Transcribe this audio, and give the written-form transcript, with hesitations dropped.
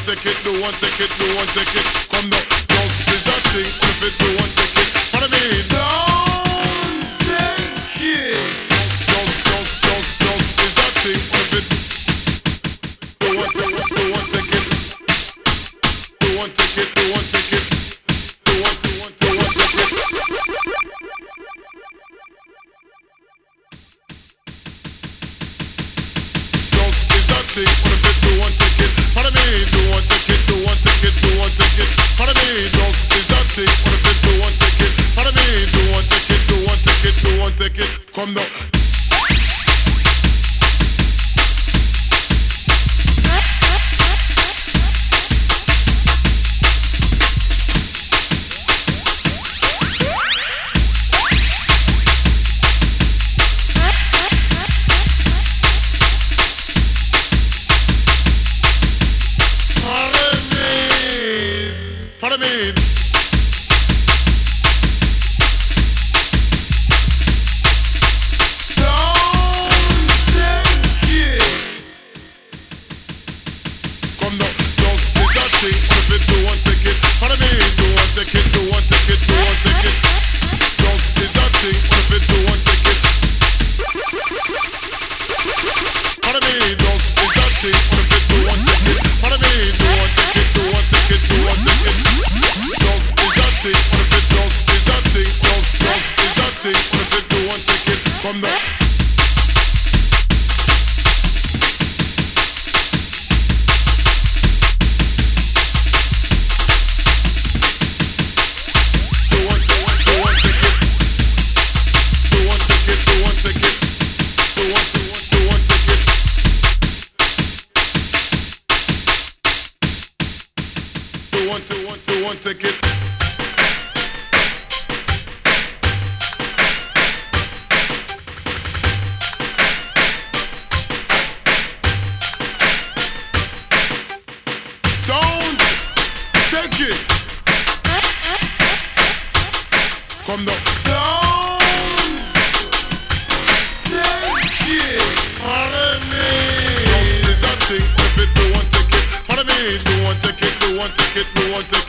ticket, do one ticket, do one ticket. Come now, just is a thing. If it do one ticket, follow me. Don't take it. Just is a thing. If it do one ticket, do one ticket, do one ticket, do one ticket, do one ticket. Just is a thing. If it do one ticket, follow me. Do one ticket, do one ticket, do one ticket. Follow me. Just is a thing. If it do one ticket, follow me. Do one ticket, do one ticket, do one ticket. Come now. Follow me. Come now, just is a thing. If it do one ticket, follow me. Do one ticket, do one ticket, do one ticket. Just is a thing. If it do one ticket, follow me. Just is a thing. If it do one ticket, follow me. Do one ticket, do one ticket, do one ticket. Just is a thing. If it just is a thing, just is a thing. If it do one ticket, come now. One ticket. Don't take it. Come now. Don't take it. Follow me. Just is a thing. If it do one ticket, follow me. Do one ticket, do one ticket, do one ticket.